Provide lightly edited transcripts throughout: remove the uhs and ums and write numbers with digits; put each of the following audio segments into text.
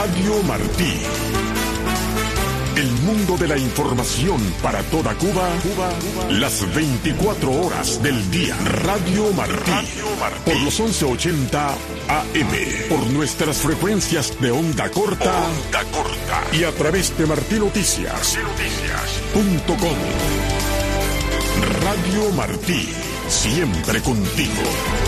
Radio Martí. El mundo de la información para toda Cuba, las 24 horas del día. Radio Martí. Por los 1180 AM. Por nuestras frecuencias de onda corta. Y a través de martinoticias.com. Radio Martí. Siempre contigo.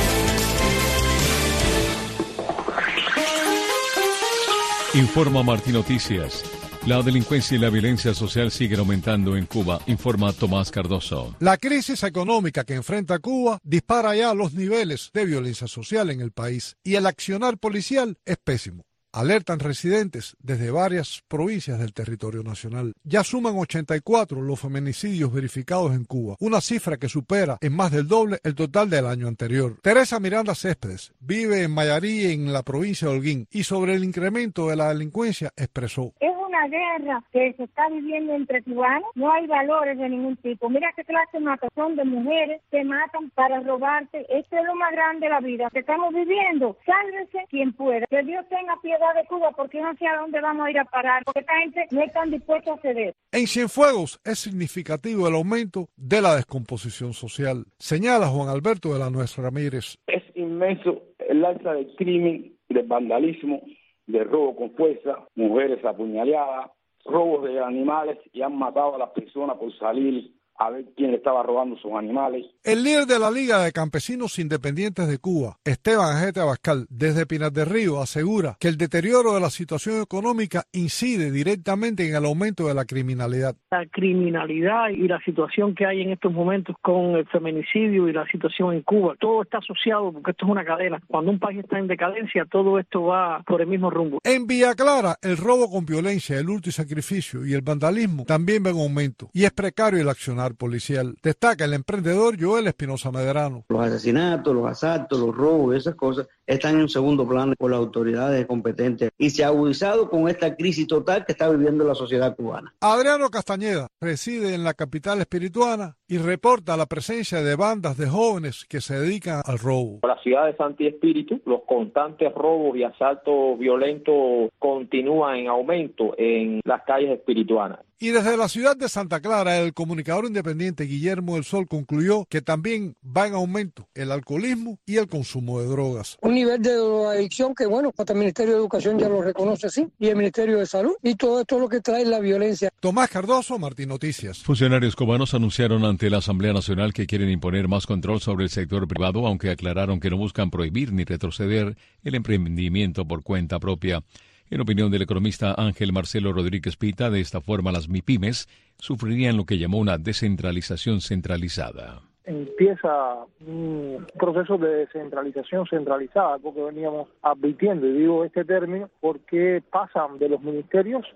Informa Martí Noticias. La delincuencia y la violencia social siguen aumentando en Cuba, informa Tomás Cardoso. La crisis económica que enfrenta Cuba dispara ya los niveles de violencia social en el país y el accionar policial es pésimo. Alertan residentes desde varias provincias del territorio nacional. Ya suman 84 los feminicidios verificados en Cuba, una cifra que supera en más del doble el total del año anterior. Teresa Miranda Céspedes vive en Mayarí, en la provincia de Holguín, y sobre el incremento de la delincuencia expresó: una guerra que se está viviendo entre cubanos, no hay valores de ningún tipo. Mira qué clase de matazón de mujeres que matan para robarte. Esto es lo más grande de la vida que estamos viviendo. Sálvese quien pueda. Que Dios tenga piedad de Cuba, porque no sé a dónde vamos a ir a parar, porque esta gente no está dispuesta a ceder. En Cienfuegos es significativo el aumento de la descomposición social, señala Juan Alberto de la Nuez Ramírez. Es inmenso el alza del crimen, del vandalismo, de robo con fuerza, mujeres apuñaleadas, robos de animales, y han matado a las personas por salir a ver quién le estaba robando sus animales. El líder de la Liga de Campesinos Independientes de Cuba, Esteban Ajete Abascal, desde Pinar del Río, asegura que el deterioro de la situación económica incide directamente en el aumento de la criminalidad. La criminalidad y la situación que hay en estos momentos con el feminicidio y la situación en Cuba, todo está asociado porque esto es una cadena. Cuando un país está en decadencia, todo esto va por el mismo rumbo. En Villa Clara, el robo con violencia, el hurto y sacrificio y el vandalismo también ven aumento, y es precario el accionar policial. Destaca el emprendedor Joel Espinosa Medrano. Los asesinatos, los asaltos, los robos, esas cosas están en un segundo plano por las autoridades competentes y se ha agudizado con esta crisis total que está viviendo la sociedad cubana. Adriano Castañeda reside en la capital espirituana y reporta la presencia de bandas de jóvenes que se dedican al robo. La ciudad de Santi Espíritu, los constantes robos y asaltos violentos continúan en aumento en las calles espirituanas. Y desde la ciudad de Santa Clara, el comunicador independiente Guillermo del Sol concluyó que también va en aumento el alcoholismo y el consumo de drogas. Un nivel de adicción que, bueno, hasta el Ministerio de Educación ya lo reconoce así, y el Ministerio de Salud, y todo esto es lo que trae la violencia. Tomás Cardoso, Martín Noticias. Funcionarios cubanos anunciaron ante la Asamblea Nacional que quieren imponer más control sobre el sector privado, aunque aclararon que no buscan prohibir ni retroceder el emprendimiento por cuenta propia. En opinión del economista Ángel Marcelo Rodríguez Pita, de esta forma las MIPYMES sufrirían lo que llamó una descentralización centralizada. Empieza un proceso de descentralización centralizada, porque veníamos advirtiendo, y digo este término porque pasan de los ministerios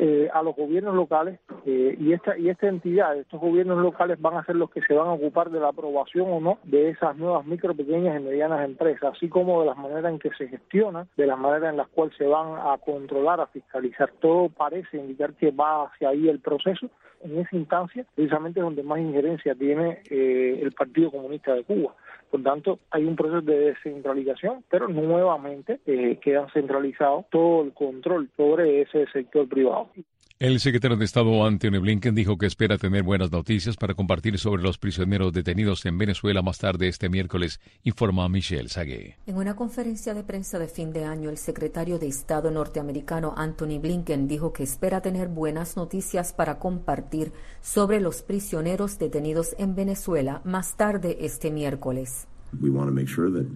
a los gobiernos locales, y esta entidad, estos gobiernos locales van a ser los que se van a ocupar de la aprobación o no de esas nuevas micro, pequeñas y medianas empresas, así como de las maneras en que se gestiona, de las maneras en las cuales se van a controlar, a fiscalizar. Todo parece indicar que va hacia ahí el proceso. En esa instancia, precisamente donde más injerencia tiene el Partido Comunista de Cuba. Por tanto, hay un proceso de descentralización, pero nuevamente queda centralizado todo el control sobre ese sector privado. El secretario de Estado Antony Blinken dijo que espera tener buenas noticias para compartir sobre los prisioneros detenidos en Venezuela más tarde este miércoles, informa Michelle Sagué. En una conferencia de prensa de fin de año, el secretario de Estado norteamericano Antony Blinken dijo que espera tener buenas noticias para compartir sobre los prisioneros detenidos en Venezuela más tarde este miércoles. We want to make sure that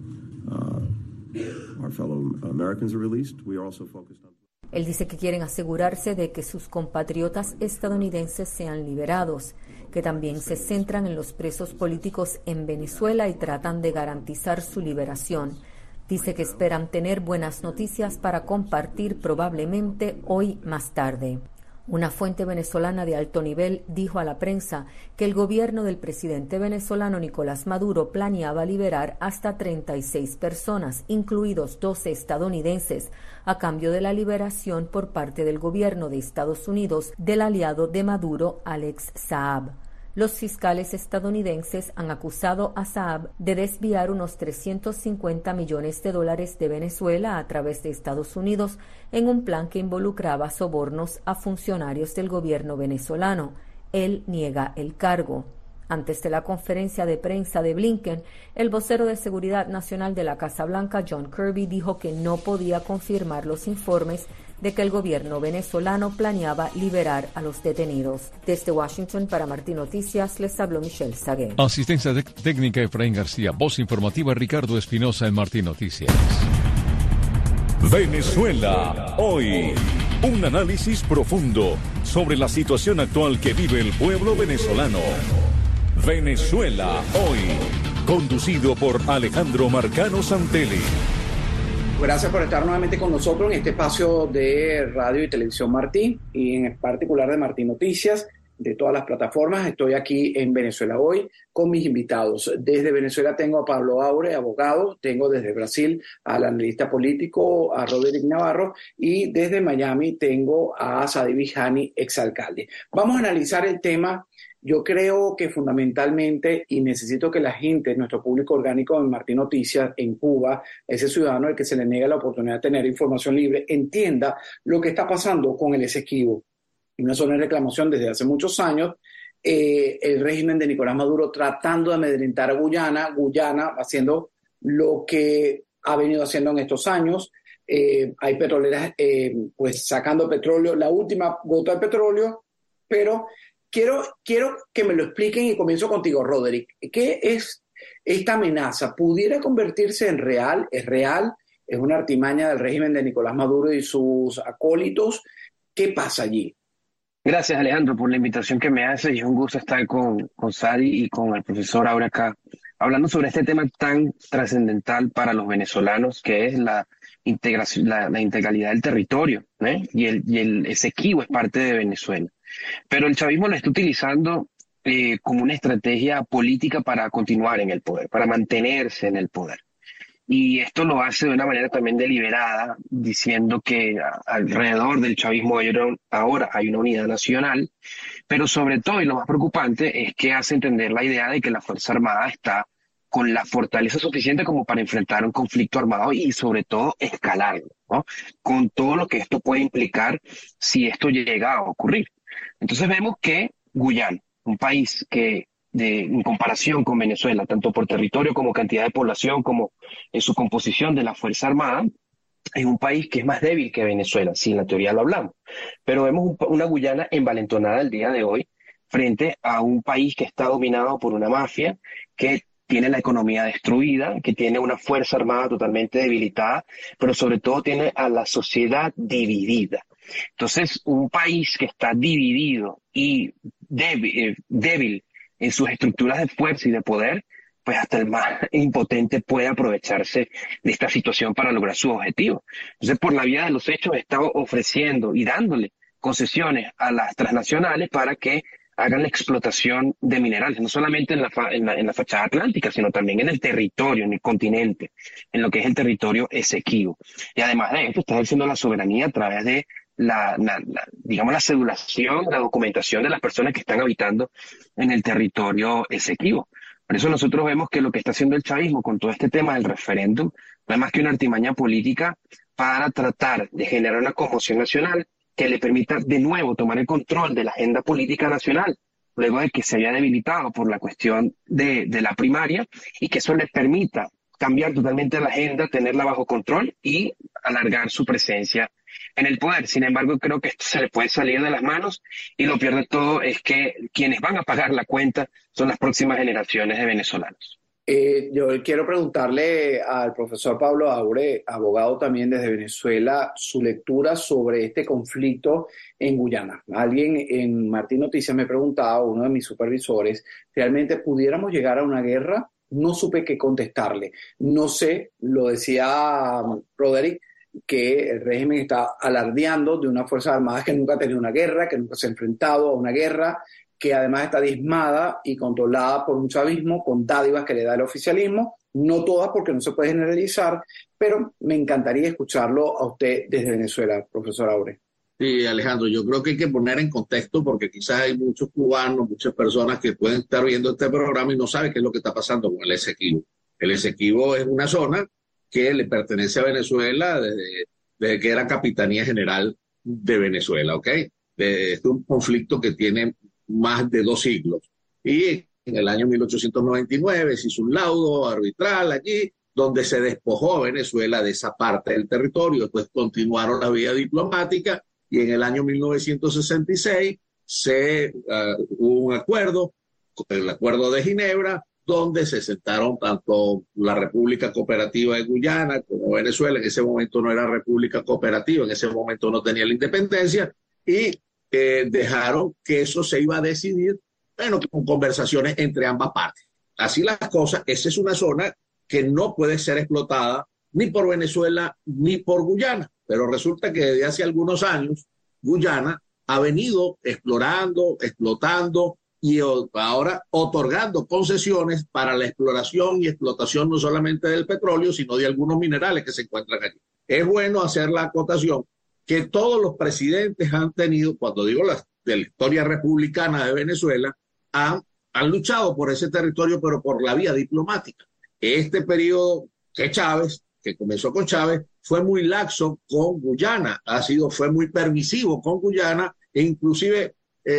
our fellow Americans are released. We are also focused on. Él dice que quieren asegurarse de que sus compatriotas estadounidenses sean liberados, que también se centran en los presos políticos en Venezuela y tratan de garantizar su liberación. Dice que esperan tener buenas noticias para compartir probablemente hoy más tarde. Una fuente venezolana de alto nivel dijo a la prensa que el gobierno del presidente venezolano Nicolás Maduro planeaba liberar hasta 36 personas, incluidos 12 estadounidenses, a cambio de la liberación por parte del gobierno de Estados Unidos del aliado de Maduro, Alex Saab. Los fiscales estadounidenses han acusado a Saab de desviar unos $350 millones de Venezuela a través de Estados Unidos en un plan que involucraba sobornos a funcionarios del gobierno venezolano. Él niega el cargo. Antes de la conferencia de prensa de Blinken, el vocero de Seguridad Nacional de la Casa Blanca, John Kirby, dijo que no podía confirmar los informes de que el gobierno venezolano planeaba liberar a los detenidos. Desde Washington, para Martín Noticias, les habló Michelle Sagué. Asistencia técnica Efraín García, voz informativa Ricardo Espinosa en Martín Noticias. Venezuela hoy. Un análisis profundo sobre la situación actual que vive el pueblo venezolano. Venezuela hoy. Conducido por Alejandro Marcano Santelli. Gracias por estar nuevamente con nosotros en este espacio de Radio y Televisión Martín y en particular de Martín Noticias, de todas las plataformas. Estoy aquí en Venezuela hoy con mis invitados. Desde Venezuela tengo a Pablo Aure, abogado. Tengo desde Brasil al analista político, a Roderick Navarro. Y desde Miami tengo a Sadi Bijani, exalcalde. Vamos a analizar el tema. Yo creo que fundamentalmente, y necesito que la gente, nuestro público orgánico en Martín Noticias, en Cuba, ese ciudadano al que se le niega la oportunidad de tener información libre, entienda lo que está pasando con el Esequibo. Una zona de reclamación desde hace muchos años, el régimen de Nicolás Maduro tratando de amedrentar a Guyana haciendo lo que ha venido haciendo en estos años. Hay petroleras pues sacando petróleo, la última gota de petróleo, pero quiero que me lo expliquen y comienzo contigo, Roderick. ¿Qué es esta amenaza? ¿Pudiera convertirse en real? ¿Es real? ¿Es una artimaña del régimen de Nicolás Maduro y sus acólitos? ¿Qué pasa allí? Gracias, Alejandro, por la invitación que me hace. Y es un gusto estar con Sadi y con el profesor Aure acá, hablando sobre este tema tan trascendental para los venezolanos, que es la integración, la integralidad del territorio, ¿eh? Y el Esequibo es parte de Venezuela. Pero el chavismo lo está utilizando como una estrategia política para continuar en el poder, para mantenerse en el poder. Y esto lo hace de una manera también deliberada, diciendo que alrededor del chavismo ahora hay una unidad nacional, pero sobre todo, y lo más preocupante, es que hace entender la idea de que la Fuerza Armada está con la fortaleza suficiente como para enfrentar un conflicto armado y sobre todo escalarlo, ¿no? Con todo lo que esto puede implicar si esto llega a ocurrir. Entonces vemos que Guyana, un país que en comparación con Venezuela, tanto por territorio como cantidad de población, como en su composición de la Fuerza Armada, es un país que es más débil que Venezuela, si en la teoría lo hablamos. Pero vemos una Guyana envalentonada el día de hoy frente a un país que está dominado por una mafia, que tiene la economía destruida, que tiene una Fuerza Armada totalmente debilitada, pero sobre todo tiene a la sociedad dividida. Entonces, un país que está dividido y débil en sus estructuras de fuerza y de poder, pues hasta el más impotente puede aprovecharse de esta situación para lograr su objetivo. Entonces, por la vía de los hechos, está ofreciendo y dándole concesiones a las transnacionales para que hagan la explotación de minerales, no solamente en la fachada atlántica, sino también en el territorio, en el continente, en lo que es el territorio Esequibo. Y además de esto, está ejerciendo la soberanía a través de digamos, la cedulación, la documentación de las personas que están habitando en el territorio Esequibo. Por eso nosotros vemos que lo que está haciendo el chavismo con todo este tema del referéndum no es más que una artimaña política para tratar de generar una conmoción nacional que le permita de nuevo tomar el control de la agenda política nacional, luego de que se había debilitado por la cuestión de la primaria, y que eso le permita cambiar totalmente la agenda, tenerla bajo control y alargar su presencia en el poder. Sin embargo, creo que esto se le puede salir de las manos, y lo peor de todo es que quienes van a pagar la cuenta son las próximas generaciones de venezolanos. Yo quiero preguntarle al profesor Pablo Aure, abogado también desde Venezuela, su lectura sobre este conflicto en Guyana. Alguien en Martín Noticias me preguntaba, uno de mis supervisores, ¿realmente pudiéramos llegar a una guerra? No supe qué contestarle. No sé, lo decía Roderick, que el régimen está alardeando de una Fuerza Armada que nunca ha tenido una guerra, que nunca se ha enfrentado a una guerra, que además está diezmada y controlada por un chavismo con dádivas que le da el oficialismo, no todas porque no se puede generalizar, pero me encantaría escucharlo a usted desde Venezuela, profesor Aure. Sí, Alejandro, yo creo que hay que poner en contexto porque quizás hay muchos cubanos, muchas personas que pueden estar viendo este programa y no saben qué es lo que está pasando con el Esequibo. El Esequibo es una zona que le pertenece a Venezuela desde que era Capitanía General de Venezuela, ¿ok? Es un conflicto que tiene más de 2 siglos. Y en el año 1899 se hizo un laudo arbitral allí donde se despojó a Venezuela de esa parte del territorio. Después continuaron la vía diplomática y en el año 1966 hubo un acuerdo, el Acuerdo de Ginebra, donde se sentaron tanto la República Cooperativa de Guyana como Venezuela. En ese momento no era República Cooperativa, en ese momento no tenía la independencia, y dejaron que eso se iba a decidir, bueno, con conversaciones entre ambas partes. Así las cosas, esa es una zona que no puede ser explotada ni por Venezuela ni por Guyana, pero resulta que desde hace algunos años Guyana ha venido explorando, explotando y ahora otorgando concesiones para la exploración y explotación no solamente del petróleo, sino de algunos minerales que se encuentran allí. Es bueno hacer la acotación que todos los presidentes han tenido, cuando digo de la historia republicana de Venezuela, han luchado por ese territorio, pero por la vía diplomática. Este periodo que comenzó con Chávez, fue muy laxo con Guyana, fue muy permisivo con Guyana e inclusive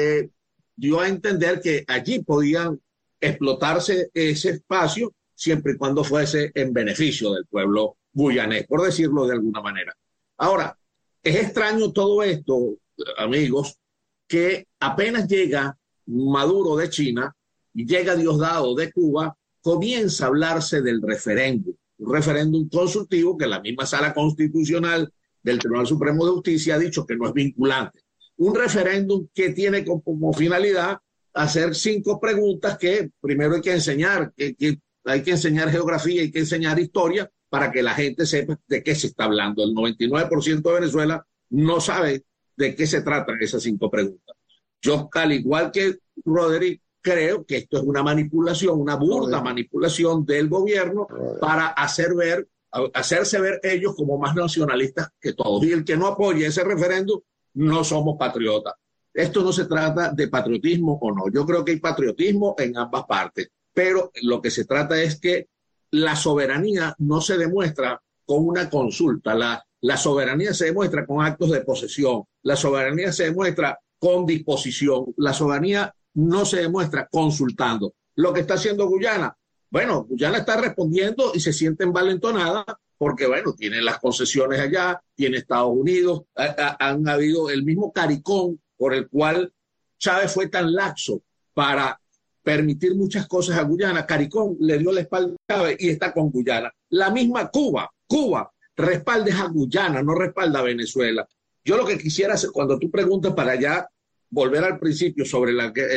dio a entender que allí podían explotarse ese espacio siempre y cuando fuese en beneficio del pueblo guyanés, por decirlo de alguna manera. Ahora, es extraño todo esto, amigos, que apenas llega Maduro de China y llega Diosdado de Cuba, comienza a hablarse del referéndum, un referéndum consultivo que la misma Sala Constitucional del Tribunal Supremo de Justicia ha dicho que no es vinculante. Un referéndum que tiene como finalidad hacer 5 preguntas que primero hay que enseñar, que hay que enseñar geografía, hay que enseñar historia para que la gente sepa de qué se está hablando. El 99% de Venezuela no sabe de qué se tratan esas 5 preguntas. Yo, al igual que Roderick, creo que esto es una manipulación, una burda manipulación del gobierno para hacerse ver ellos como más nacionalistas que todos. Y el que no apoye ese referéndum, no somos patriotas. Esto no se trata de patriotismo o no. Yo creo que hay patriotismo en ambas partes, pero lo que se trata es que la soberanía no se demuestra con una consulta. La soberanía se demuestra con actos de posesión. La soberanía se demuestra con disposición. La soberanía no se demuestra consultando. Lo que está haciendo Guyana, bueno, Guyana está respondiendo y se siente envalentonada porque, bueno, tiene las concesiones allá, tiene Estados Unidos, han habido el mismo CARICOM por el cual Chávez fue tan laxo para permitir muchas cosas a Guyana. CARICOM le dio la espalda a Chávez y está con Guyana. La misma Cuba respalda a Guyana, no respalda a Venezuela. Yo lo que quisiera hacer, cuando tú preguntas para allá, volver al principio sobre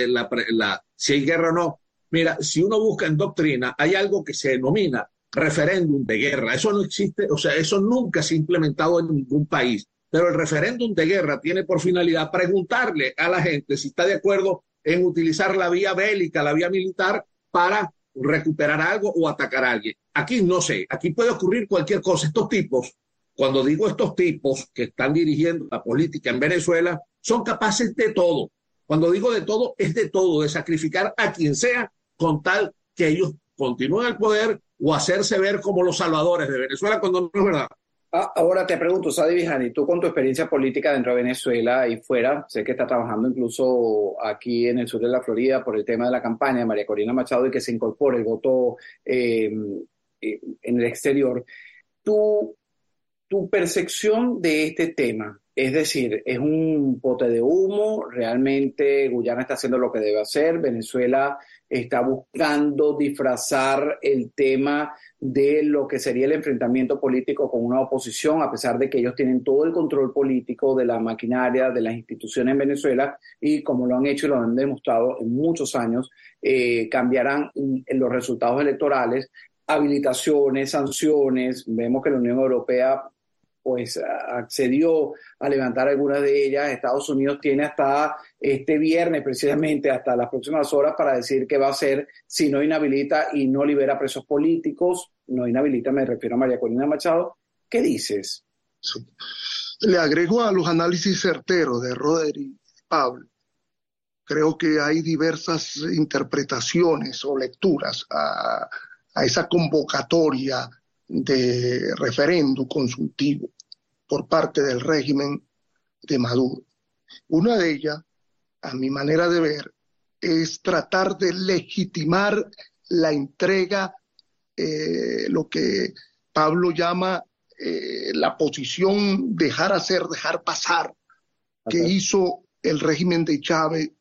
si hay guerra o no. Mira, si uno busca en doctrina, hay algo que se denomina referéndum de guerra. Eso no existe, o sea, eso nunca se ha implementado en ningún país. Pero el referéndum de guerra tiene por finalidad preguntarle a la gente si está de acuerdo en utilizar la vía bélica, la vía militar, para recuperar algo o atacar a alguien. Aquí no sé, aquí puede ocurrir cualquier cosa. Estos tipos, cuando digo estos tipos que están dirigiendo la política en Venezuela, son capaces de todo. Cuando digo de todo, es de todo, de sacrificar a quien sea con tal que ellos continúen al poder o hacerse ver como los salvadores de Venezuela cuando no es verdad. Ahora te pregunto, Sadi Vijani, tú con tu experiencia política dentro de Venezuela y fuera, sé que estás trabajando incluso aquí en el sur de la Florida por el tema de la campaña de María Corina Machado y que se incorpore el voto en el exterior. Tu percepción de este tema, es decir, ¿es un pote de humo? ¿Realmente Guyana está haciendo lo que debe hacer? ¿Venezuela está buscando disfrazar el tema de lo que sería el enfrentamiento político con una oposición, a pesar de que ellos tienen todo el control político de la maquinaria, de las instituciones en Venezuela, y como lo han hecho y lo han demostrado en muchos años, cambiarán los resultados electorales, habilitaciones, sanciones? Vemos que la Unión Europea pues accedió a levantar algunas de ellas. Estados Unidos tiene hasta este viernes, precisamente hasta las próximas horas, para decir qué va a hacer si no inhabilita y no libera presos políticos. No inhabilita, me refiero a María Corina Machado. ¿Qué dices? Le agrego a los análisis certeros de Roderick y Pablo. Creo que hay diversas interpretaciones o lecturas a esa convocatoria de referéndum consultivo por parte del régimen de Maduro. Una de ellas, a mi manera de ver, es tratar de legitimar la entrega, lo que Pablo llama la posición dejar hacer, dejar pasar, que hizo el régimen de Chávez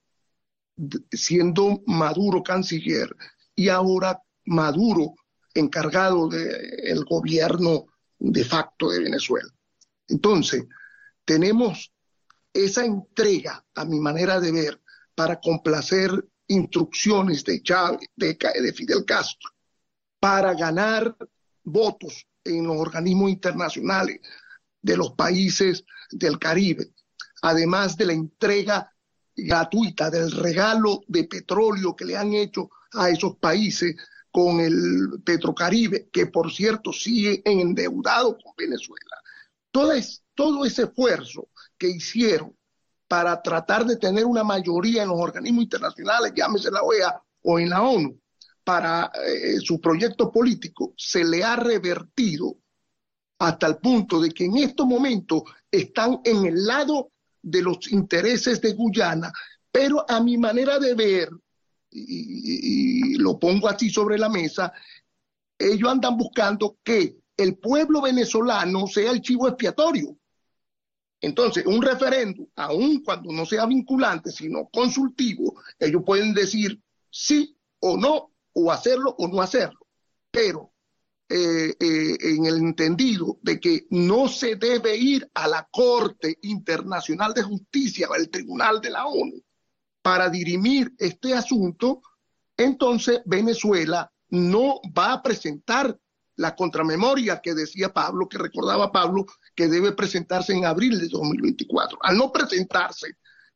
siendo Maduro canciller y ahora Maduro encargado del gobierno de facto de Venezuela. Entonces, tenemos esa entrega, a mi manera de ver, para complacer instrucciones de Chávez, de Fidel Castro, para ganar votos en los organismos internacionales de los países del Caribe, además de la entrega gratuita del regalo de petróleo que le han hecho a esos países con el Petrocaribe, que por cierto sigue endeudado con Venezuela. Todo ese esfuerzo que hicieron para tratar de tener una mayoría en los organismos internacionales, llámese la OEA o en la ONU, para su proyecto político, se le ha revertido hasta el punto de que en estos momentos están en el lado de los intereses de Guyana, pero a mi manera de ver, y lo pongo así sobre la mesa, ellos andan buscando que el pueblo venezolano sea el chivo expiatorio. Entonces, un referéndum, aun cuando no sea vinculante, sino consultivo, ellos pueden decir sí o no, o hacerlo o no hacerlo, pero en el entendido de que no se debe ir a la Corte Internacional de Justicia, al Tribunal de la ONU, para dirimir este asunto, entonces Venezuela no va a presentar la contramemoria que decía Pablo, que recordaba Pablo, que debe presentarse en abril de 2024. Al no presentarse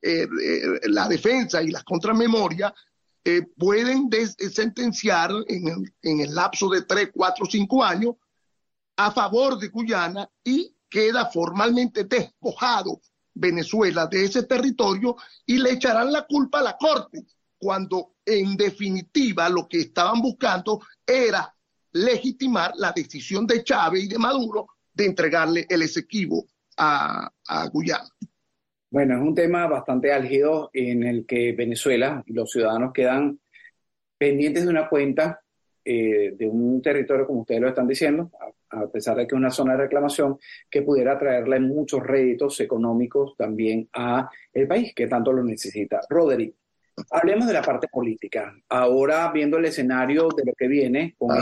la defensa y las contramemorias, pueden sentenciar en el lapso de 3, 4, 5 años a favor de Guyana y queda formalmente despojado Venezuela de ese territorio y le echarán la culpa a la Corte, cuando en definitiva lo que estaban buscando era legitimar la decisión de Chávez y de Maduro de entregarle el Esequibo a Guyana. Bueno, es un tema bastante álgido en el que Venezuela y los ciudadanos quedan pendientes de una cuenta de un territorio, como ustedes lo están diciendo, a pesar de que es una zona de reclamación, que pudiera traerle muchos réditos económicos también a el país, que tanto lo necesita. Roderick, hablemos de la parte política. Ahora, viendo el escenario de lo que viene con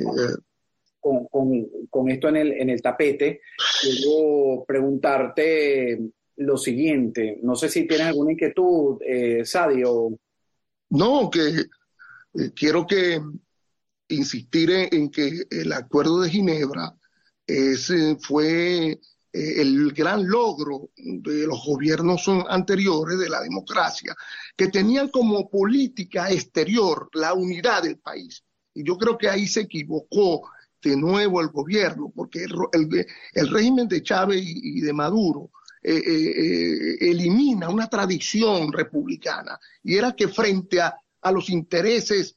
esto en el tapete, quiero preguntarte lo siguiente. No sé si tienes alguna inquietud, Sadio. No, que quiero insistir en que el Acuerdo de Ginebra fue el gran logro de los gobiernos anteriores de la democracia, que tenían como política exterior la unidad del país. Y yo creo que ahí se equivocó de nuevo el gobierno, porque el régimen de Chávez y de Maduro elimina una tradición republicana, y era que frente a los intereses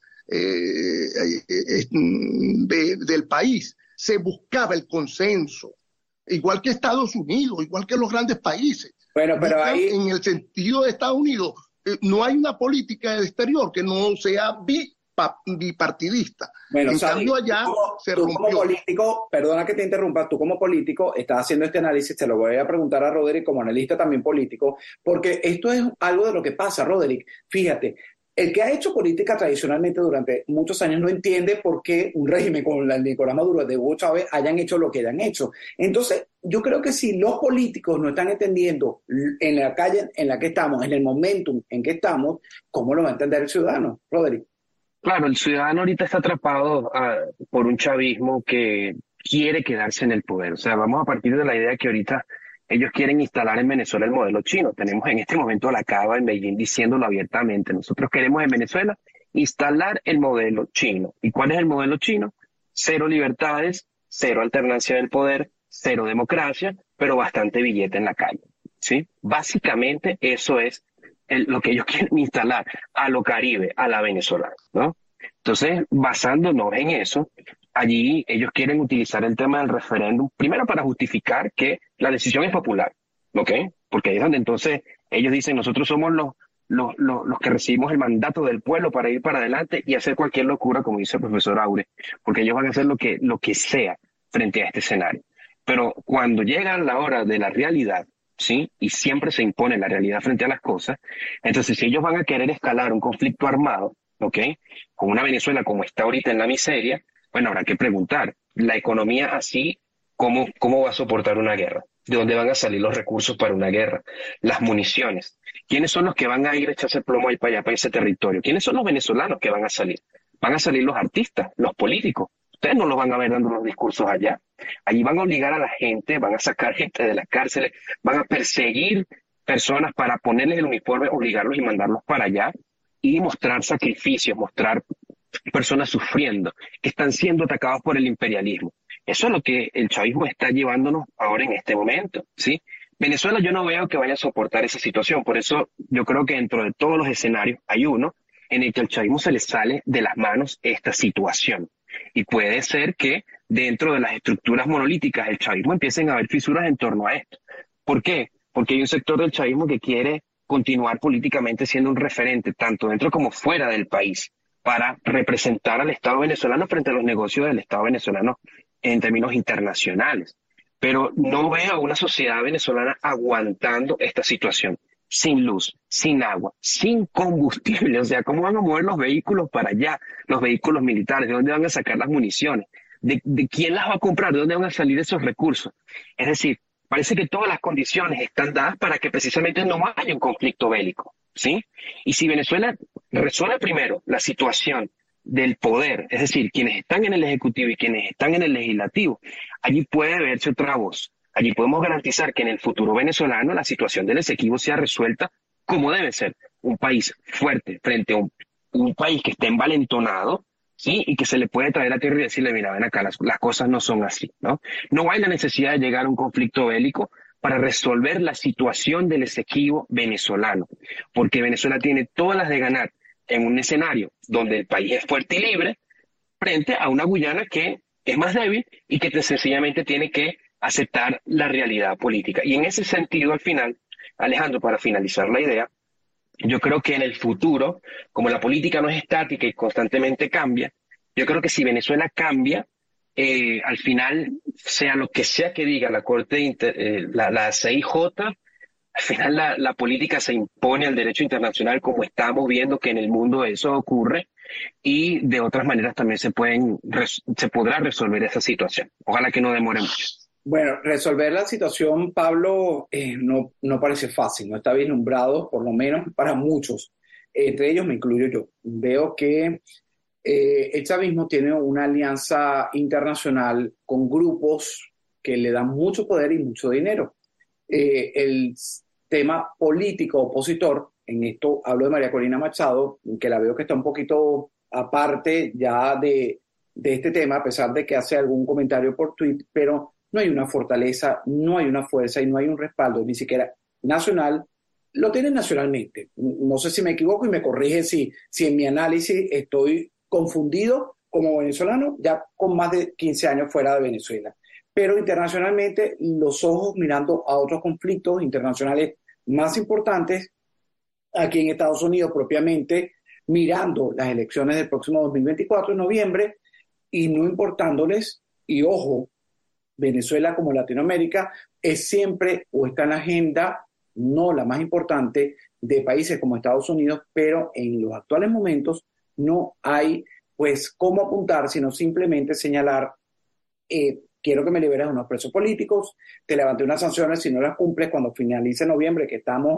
del país se buscaba el consenso, igual que Estados Unidos, igual que los grandes países. Bueno, pero ahí, en el sentido de Estados Unidos, no hay una política exterior que no sea bipartidista. Bueno, en cambio allá se rompió. Como político, perdona que te interrumpa, tú como político estás haciendo este análisis, te lo voy a preguntar a Roderick como analista también político, porque esto es algo de lo que pasa, Roderick. Fíjate, el que ha hecho política tradicionalmente durante muchos años no entiende por qué un régimen como el de Nicolás Maduro, de Hugo Chávez, hayan hecho lo que hayan hecho. Entonces, yo creo que si los políticos no están entendiendo en la calle en la que estamos, en el momentum en que estamos, ¿cómo lo va a entender el ciudadano, Roderick? Claro, el ciudadano ahorita está atrapado por un chavismo que quiere quedarse en el poder. O sea, vamos a partir de la idea que ahorita ellos quieren instalar en Venezuela el modelo chino. Tenemos en este momento a la Cava en Beijing diciéndolo abiertamente. Nosotros queremos en Venezuela instalar el modelo chino. ¿Y cuál es el modelo chino? 0 libertades, 0 alternancia del poder, cero democracia, pero bastante billete en la calle, ¿sí? Básicamente eso es lo que ellos quieren instalar a lo Caribe, a la venezolana, ¿no? Entonces, basándonos en eso, allí ellos quieren utilizar el tema del referéndum, primero para justificar que la decisión es popular, ¿ok? Porque ahí es donde entonces ellos dicen, nosotros somos los que recibimos el mandato del pueblo para ir para adelante y hacer cualquier locura, como dice el profesor Aure, porque ellos van a hacer lo que sea frente a este escenario. Pero cuando llega la hora de la realidad, ¿sí? Y siempre se impone la realidad frente a las cosas, entonces si ellos van a querer escalar un conflicto armado, ¿ok? Con una Venezuela como está ahorita en la miseria, bueno, habrá que preguntar, la economía así, ¿cómo va a soportar una guerra? ¿De dónde van a salir los recursos para una guerra? Las municiones. ¿Quiénes son los que van a ir a echarse plomo ahí para allá, para ese territorio? ¿Quiénes son los venezolanos que van a salir? Van a salir los artistas, los políticos. Ustedes no los van a ver dando los discursos allá. Allí van a obligar a la gente, van a sacar gente de las cárceles, van a perseguir personas para ponerles el uniforme, obligarlos y mandarlos para allá y mostrar sacrificios, mostrar personas sufriendo, que están siendo atacados por el imperialismo. Eso es lo que el chavismo está llevándonos ahora en este momento, ¿sí? Venezuela yo no veo que vaya a soportar esa situación, por eso yo creo que dentro de todos los escenarios hay uno en el que al chavismo se le sale de las manos esta situación. Y puede ser que dentro de las estructuras monolíticas del chavismo empiecen a haber fisuras en torno a esto. ¿Por qué? Porque hay un sector del chavismo que quiere continuar políticamente siendo un referente, tanto dentro como fuera del país, para representar al Estado venezolano frente a los negocios del Estado venezolano en términos internacionales. Pero no veo a una sociedad venezolana aguantando esta situación, sin luz, sin agua, sin combustible. O sea, ¿cómo van a mover los vehículos para allá, los vehículos militares? ¿De dónde van a sacar las municiones? ¿De quién las va a comprar? ¿De dónde van a salir esos recursos? Es decir, parece que todas las condiciones están dadas para que precisamente no haya un conflicto bélico, ¿sí? Y si Venezuela resuelve primero la situación del poder, es decir, quienes están en el Ejecutivo y quienes están en el Legislativo, allí puede verse otra voz. Allí podemos garantizar que en el futuro venezolano la situación del Esequibo sea resuelta como debe ser. Un país fuerte frente a un país que esté envalentonado, ¿sí? Y que se le puede traer a tierra y decirle, mira, ven acá, las cosas no son así, ¿no? No hay la necesidad de llegar a un conflicto bélico para resolver la situación del Esequibo venezolano, porque Venezuela tiene todas las de ganar en un escenario donde el país es fuerte y libre frente a una Guyana que es más débil y que sencillamente tiene que aceptar la realidad política. Y en ese sentido, al final, Alejandro, para finalizar la idea, yo creo que en el futuro, como la política no es estática y constantemente cambia, yo creo que si Venezuela cambia, al final, sea lo que sea que diga la Corte, la CIJ, al final la política se impone al derecho internacional, como estamos viendo que en el mundo eso ocurre, y de otras maneras también se podrá resolver esa situación. Ojalá que no demore mucho. Bueno, resolver la situación, Pablo, no parece fácil, no está vislumbrado, por lo menos para muchos. Entre ellos me incluyo yo. Veo que el chavismo tiene una alianza internacional con grupos que le dan mucho poder y mucho dinero. El tema político opositor, en esto hablo de María Corina Machado, que la veo que está un poquito aparte ya de este tema, a pesar de que hace algún comentario por tweet, pero no hay una fortaleza, no hay una fuerza y no hay un respaldo, ni siquiera nacional. Lo tienen nacionalmente. No sé si me equivoco y me corrige si en mi análisis estoy confundido como venezolano, ya con más de 15 años fuera de Venezuela. Pero internacionalmente, los ojos mirando a otros conflictos internacionales más importantes, aquí en Estados Unidos propiamente, mirando las elecciones del próximo 2024 de noviembre y no importándoles, y ojo, Venezuela como Latinoamérica es siempre o está en la agenda, no la más importante, de países como Estados Unidos, pero en los actuales momentos no hay pues cómo apuntar, sino simplemente señalar, quiero que me liberes unos presos políticos, te levanté unas sanciones si no las cumples cuando finalice noviembre, que estamos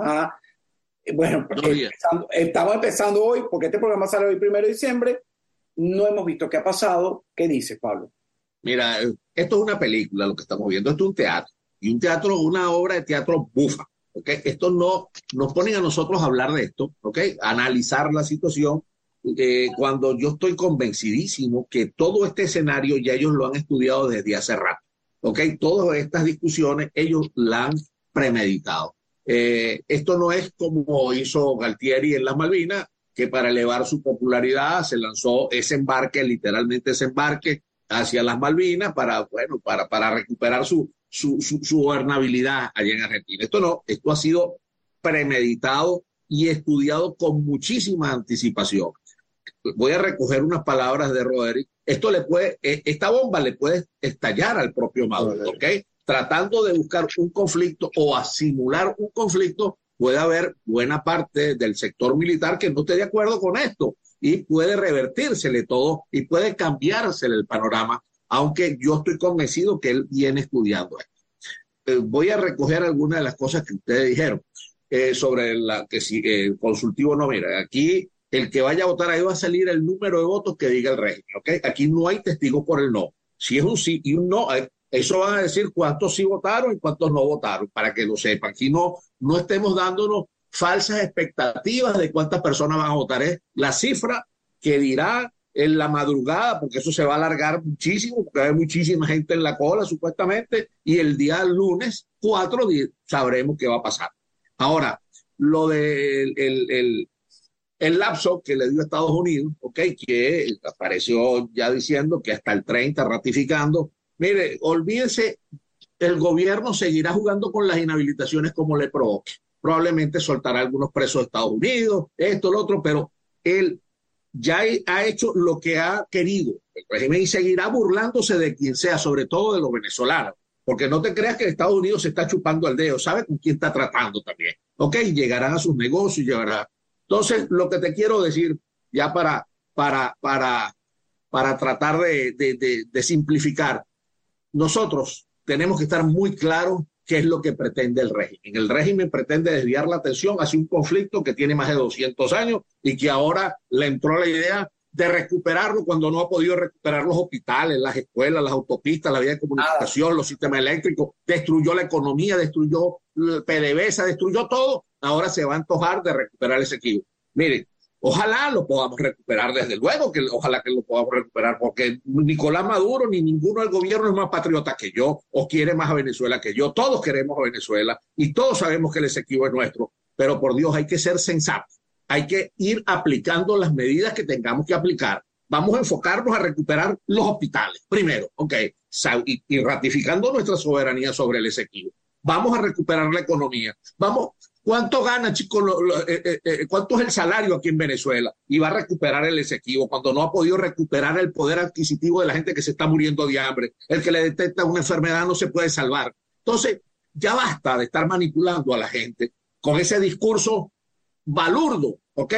estamos empezando hoy, porque este programa sale hoy 1 de diciembre, no hemos visto qué ha pasado. ¿Qué dices, Pablo? Mira, esto es una película, lo que estamos viendo, esto es un teatro, y un teatro, una obra de teatro bufa, ¿ok? Esto no nos ponen a nosotros a hablar de esto, ¿ok? A analizar la situación, cuando yo estoy convencidísimo que todo este escenario ya ellos lo han estudiado desde hace rato. ¿ok? Todas estas discusiones ellos la han premeditado. Esto no es como hizo Galtieri en las Malvinas, que para elevar su popularidad se lanzó ese embarque, literalmente ese embarque hacia las Malvinas para recuperar su gobernabilidad allá en Argentina. Esto no, esto ha sido premeditado y estudiado con muchísima anticipación. Voy a recoger unas palabras de Roderick. Esta bomba le puede estallar al propio Maduro, ¿ok? Tratando de buscar un conflicto o a simular un conflicto, puede haber buena parte del sector militar que no esté de acuerdo con esto y puede revertírsele todo y puede cambiársele el panorama, aunque yo estoy convencido que él viene estudiando esto. Voy a recoger algunas de las cosas que ustedes dijeron sobre que si el consultivo no, mira, aquí el que vaya a votar ahí va a salir el número de votos que diga el régimen, ¿ok? Aquí no hay testigos por el no. Si es un sí y un no, eso van a decir cuántos sí votaron y cuántos no votaron, para que lo sepan. Aquí no estemos dándonos falsas expectativas de cuántas personas van a votar. Es la cifra que dirá en la madrugada, porque eso se va a alargar muchísimo, porque hay muchísima gente en la cola supuestamente, y el día lunes 4 sabremos qué va a pasar. Ahora, lo del el lapso que le dio a Estados Unidos, okay, que apareció ya diciendo que hasta el 30 ratificando. Mire, olvídense, el gobierno seguirá jugando con las inhabilitaciones como le provoque. Probablemente soltará algunos presos de Estados Unidos, esto, lo otro, pero él ya ha hecho lo que ha querido el régimen y seguirá burlándose de quien sea, sobre todo de los venezolanos. Porque no te creas que Estados Unidos se está chupando el dedo, sabe con quién está tratando también. Ok, llegarán a sus negocios, llegará. Entonces, lo que te quiero decir, ya para tratar de simplificar, nosotros tenemos que estar muy claros qué es lo que pretende el régimen. El régimen pretende desviar la atención hacia un conflicto que tiene más de 200 años y que ahora le entró la idea de recuperarlo cuando no ha podido recuperar los hospitales, las escuelas, las autopistas, la vía de comunicación, los sistemas eléctricos, destruyó la economía, destruyó el PDVSA, destruyó todo. Ahora se va a antojar de recuperar ese equipo. Miren, ojalá lo podamos recuperar, desde luego que ojalá que lo podamos recuperar, porque Nicolás Maduro ni ninguno del gobierno es más patriota que yo o quiere más a Venezuela que yo. Todos queremos a Venezuela y todos sabemos que el Esequibo es nuestro, pero por Dios hay que ser sensatos. Hay que ir aplicando las medidas que tengamos que aplicar. Vamos a enfocarnos a recuperar los hospitales primero, ¿ok? Y ratificando nuestra soberanía sobre el Esequibo. Vamos a recuperar la economía. Vamos, ¿cuánto gana, chicos? ¿Cuánto es el salario aquí en Venezuela? Y va a recuperar el Esequibo cuando no ha podido recuperar el poder adquisitivo de la gente que se está muriendo de hambre. El que le detecta una enfermedad no se puede salvar. Entonces, ya basta de estar manipulando a la gente con ese discurso balurdo, ¿ok?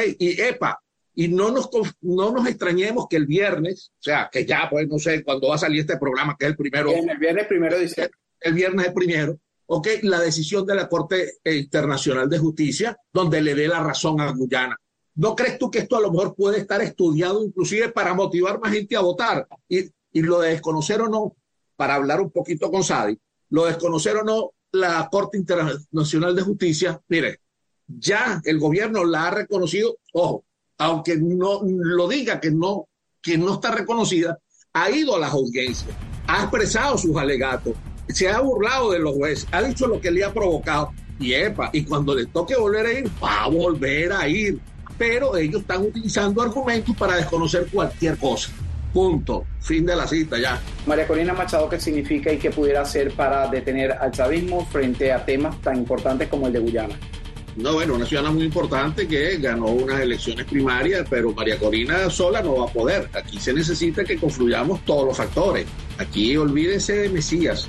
Y no nos extrañemos que el viernes, o sea, que ya, pues, no sé, cuando va a salir este programa, que es el primero. El viernes 1 de diciembre. El viernes es primero, ¿ok? La decisión de la Corte Internacional de Justicia, donde le dé la razón a Guyana. ¿No crees tú que esto a lo mejor puede estar estudiado inclusive para motivar más gente a votar? Y lo de desconocer o no, para hablar un poquito con Sadi, lo de desconocer o no la Corte Internacional de Justicia, mire, ya el gobierno la ha reconocido, ojo, aunque no lo diga que no está reconocida, ha ido a las audiencias, ha expresado sus alegatos, se ha burlado de los jueces, ha dicho lo que le ha provocado, y cuando le toque volver a ir, va a volver a ir, pero ellos están utilizando argumentos para desconocer cualquier cosa. Punto. Fin de la cita ya. María Corina Machado, ¿qué significa y qué pudiera hacer para detener al chavismo frente a temas tan importantes como el de Guyana? No, bueno, una ciudadana muy importante que ganó unas elecciones primarias, pero María Corina sola no va a poder. Aquí se necesita que confluyamos todos los factores. Aquí olvídense de Mesías,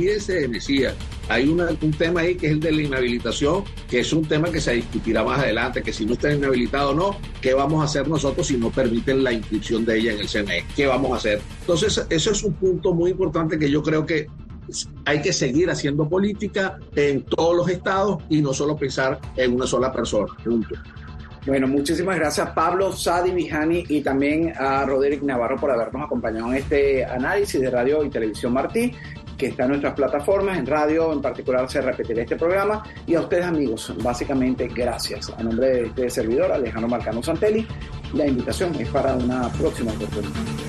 Hay un tema ahí que es el de la inhabilitación, que es un tema que se discutirá más adelante, que si no está inhabilitado o no, ¿qué vamos a hacer nosotros si no permiten la inscripción de ella en el CNE? ¿Qué vamos a hacer? Entonces, eso es un punto muy importante que yo creo que hay que seguir haciendo política en todos los estados y no solo pensar en una sola persona. Punto. Bueno, muchísimas gracias Pablo, Sadi Vijani y también a Roderick Navarro por habernos acompañado en este análisis de Radio y Televisión Martí, que está en nuestras plataformas, en radio en particular se repetirá este programa, y a ustedes amigos, básicamente gracias. A nombre de este servidor, Alejandro Marcano Santelli, la invitación es para una próxima oportunidad.